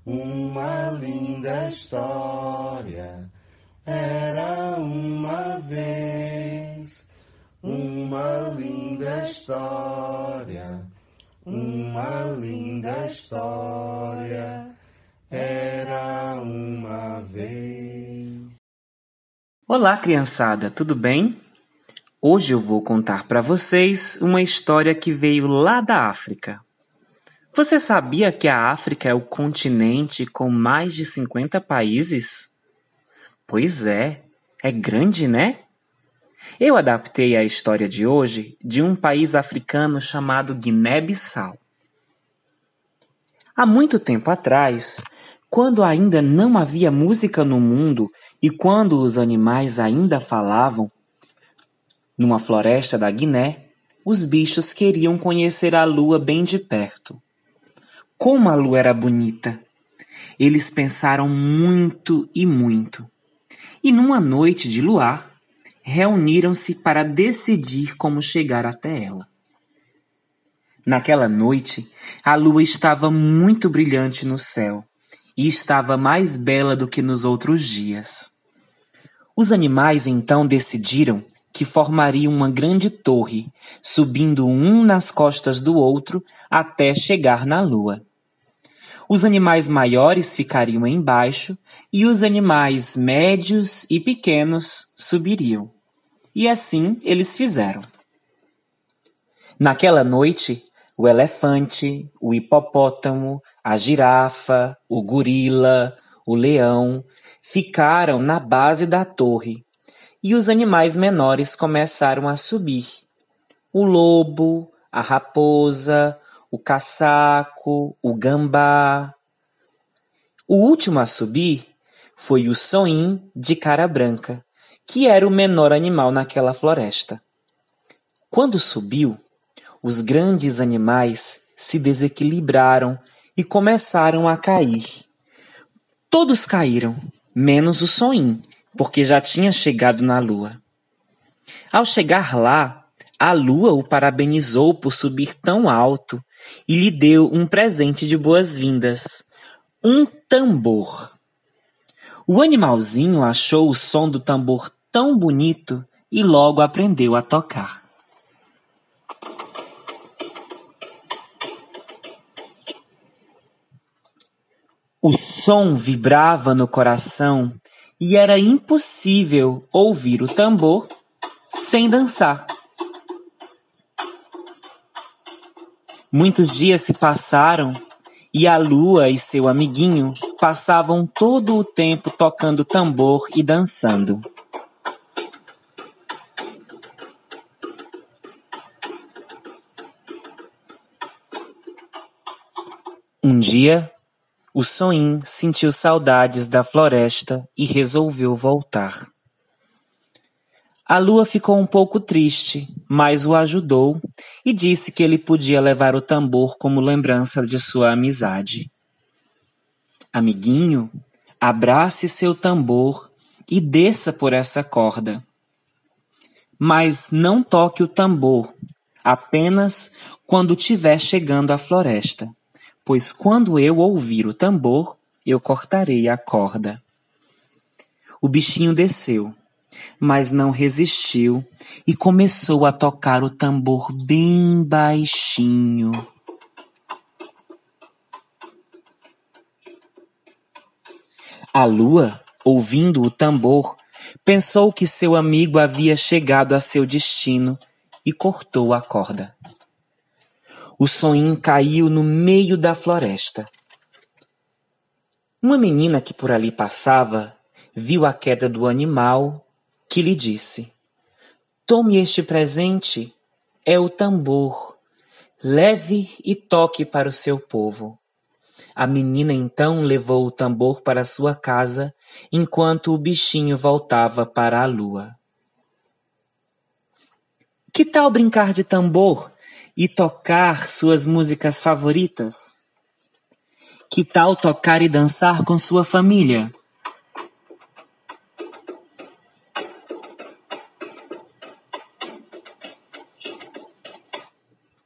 uma linda história. Era uma vez uma linda história, uma linda história. Era uma vez. Olá, criançada, tudo bem? Hoje eu vou contar para vocês uma história que veio lá da África. Você sabia que a África é o continente com mais de 50 países? Pois é grande, né? Eu adaptei a história de hoje de um país africano chamado Guiné-Bissau. Há muito tempo atrás, quando ainda não havia música no mundo e quando os animais ainda falavam, numa floresta da Guiné, os bichos queriam conhecer a lua bem de perto. Como a lua era bonita! Eles pensaram muito e muito. E numa noite de luar, reuniram-se para decidir como chegar até ela. Naquela noite, a lua estava muito brilhante no céu e estava mais bela do que nos outros dias. Os animais então decidiram que formariam uma grande torre, subindo um nas costas do outro até chegar na lua. Os animais maiores ficariam embaixo e os animais médios e pequenos subiriam. E assim eles fizeram. Naquela noite, o elefante, o hipopótamo, a girafa, o gorila, o leão ficaram na base da torre e os animais menores começaram a subir. O lobo, a raposa, o caçaco, o gambá. O último a subir foi o sonim de cara branca, que era o menor animal naquela floresta. Quando subiu, os grandes animais se desequilibraram e começaram a cair. Todos caíram, menos o sonim, porque já tinha chegado na lua. Ao chegar lá, a lua o parabenizou por subir tão alto e lhe deu um presente de boas-vindas, um tambor. O animalzinho achou o som do tambor tão bonito e logo aprendeu a tocar. O som vibrava no coração e era impossível ouvir o tambor sem dançar. Muitos dias se passaram e a lua e seu amiguinho passavam todo o tempo tocando tambor e dançando. Um dia, o sonim sentiu saudades da floresta e resolveu voltar. A lua ficou um pouco triste, mas o ajudou e disse que ele podia levar o tambor como lembrança de sua amizade. Amiguinho, abrace seu tambor e desça por essa corda. Mas não toque o tambor, apenas quando estiver chegando à floresta, pois quando eu ouvir o tambor, eu cortarei a corda. O bichinho desceu, mas não resistiu e começou a tocar o tambor bem baixinho. A lua, ouvindo o tambor, pensou que seu amigo havia chegado a seu destino e cortou a corda. O sonim caiu no meio da floresta. Uma menina que por ali passava viu a queda do animal, que lhe disse: "Tome este presente, é o tambor. Leve e toque para o seu povo." A menina então levou o tambor para sua casa, enquanto o bichinho voltava para a lua. Que tal brincar de tambor e tocar suas músicas favoritas? Que tal tocar e dançar com sua família?